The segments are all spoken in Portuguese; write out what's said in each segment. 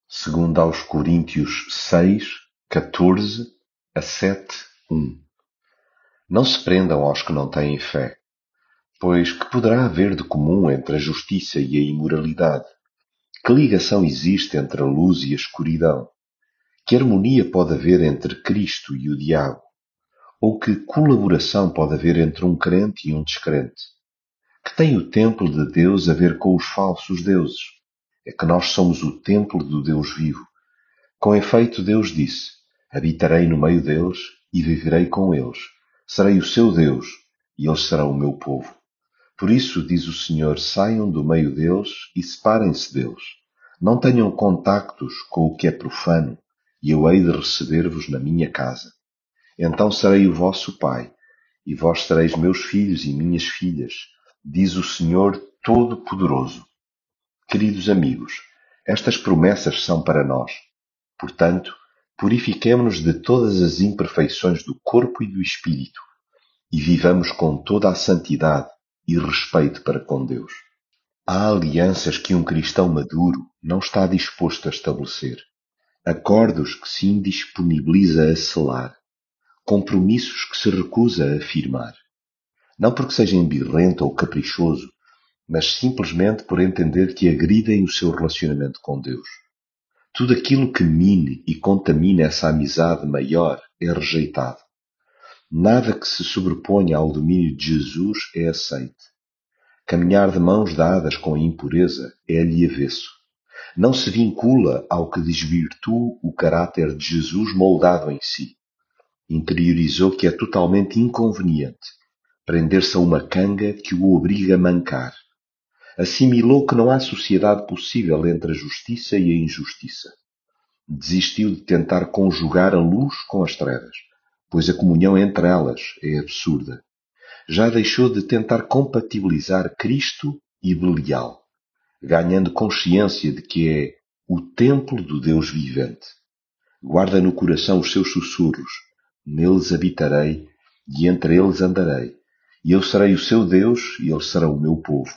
Segundo aos Coríntios 6, 14-7:1. Não se prendam aos que não têm fé, pois que poderá haver de comum entre a justiça e a imoralidade? Que ligação existe entre a luz e a escuridão? Que harmonia pode haver entre Cristo e o diabo? Ou que colaboração pode haver entre um crente e um descrente? Que tem o templo de Deus a ver com os falsos deuses? É que nós somos o templo do Deus vivo. Com efeito, Deus disse: habitarei no meio deles e viverei com eles. Serei o seu Deus e eles serão o meu povo. Por isso, diz o Senhor, saiam do meio deles e separem-se deles. Não tenham contactos com o que é profano, e eu hei de receber-vos na minha casa. Então serei o vosso pai, e vós sereis meus filhos e minhas filhas, diz o Senhor Todo-Poderoso. Queridos amigos, estas promessas são para nós. Portanto, purifiquemo-nos de todas as imperfeições do corpo e do espírito, e vivamos com toda a santidade e respeito para com Deus. Há alianças que um cristão maduro não está disposto a estabelecer, acordos que se indisponibiliza a selar, compromissos que se recusa a afirmar. Não porque seja embirrento ou caprichoso, mas simplesmente por entender que agridem o seu relacionamento com Deus. Tudo aquilo que mine e contamine essa amizade maior é rejeitado. Nada que se sobreponha ao domínio de Jesus é aceite. Caminhar de mãos dadas com a impureza é-lhe avesso. Não se vincula ao que desvirtua o caráter de Jesus moldado em si. Interiorizou que é totalmente inconveniente prender-se a uma canga que o obriga a mancar. Assimilou que não há sociedade possível entre a justiça e a injustiça. Desistiu de tentar conjugar a luz com as trevas, pois a comunhão entre elas é absurda. Já deixou de tentar compatibilizar Cristo e Belial, ganhando consciência de que é o templo do Deus vivente. Guarda no coração os seus sussurros, neles habitarei e entre eles andarei, e eu serei o seu Deus e eles serão o meu povo.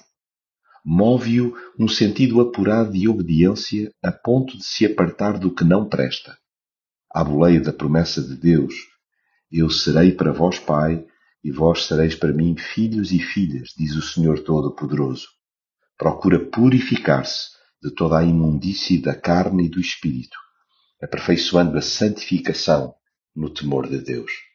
Move-o um sentido apurado de obediência a ponto de se apartar do que não presta. À boleia da promessa de Deus, eu serei para vós pai, e vós sereis para mim filhos e filhas, diz o Senhor Todo-Poderoso. Procura purificar-se de toda a imundície da carne e do espírito, aperfeiçoando a santificação no temor de Deus.